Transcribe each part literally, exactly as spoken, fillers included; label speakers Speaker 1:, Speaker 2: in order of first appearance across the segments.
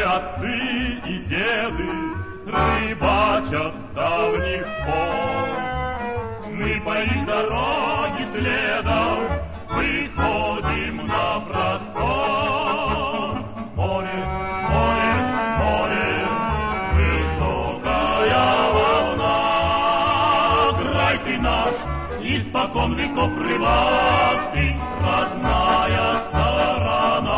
Speaker 1: отцы и деды рыбачат с давних пор. Мы по их дороге следом выходим на простор. Море, море, море, высокая волна. Край ты наш, испокон веков рыбацкий, родная сторона.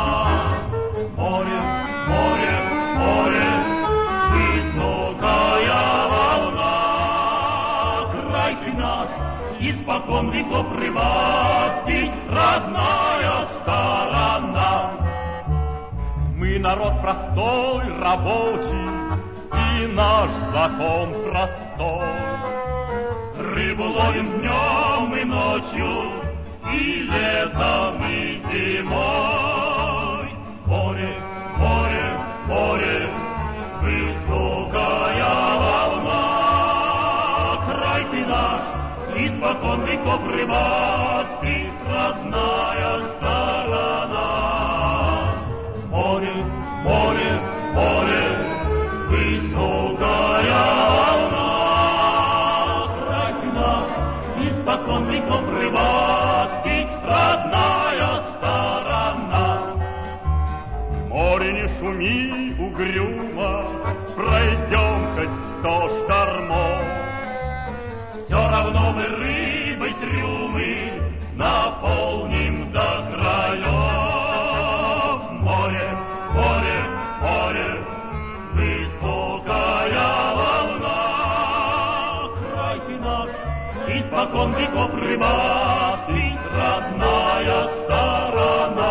Speaker 1: Море, море, море, высокая волна. Край ты наш, испокон веков рыбацкий, родная сторона. Мы народ простой, рабочий, и наш закон простой. Рыбу ловим днем и ночью, и летом, и зимой. Море, море, море, высокая волна. Край ты наш, испокон веков рыбацкий, родная сторона. Море, море, море, высокая волна. Край ты наш, испокон веков рыбацкий, родная сторона. Море, не шуми угрюмо, пройдем хоть сто штормов. Все равно мы рыбой трюмы наполним до краев. Море, море, море, высокая волна. Край ты наш, испокон веков рыбацкий, родная сторона.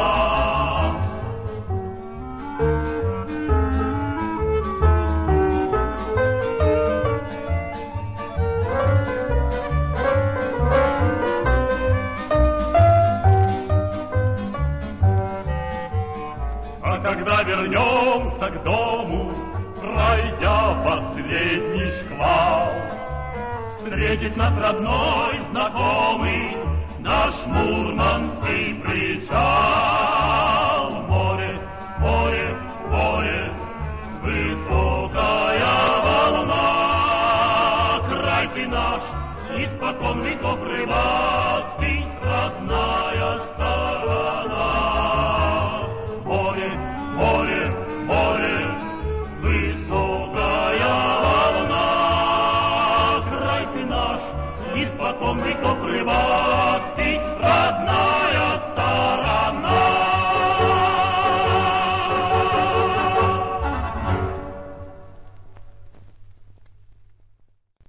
Speaker 1: Когда вернемся к дому, пройдя последний шквал, встретит нас родной, знакомый наш мурманский причал. Море, море, море, высокая волна. Край ты наш, испокон веков рыбацкий, родная сторона. Море, море, море, высокая волна. Край ты наш, испокон веков рыбацкий, родная.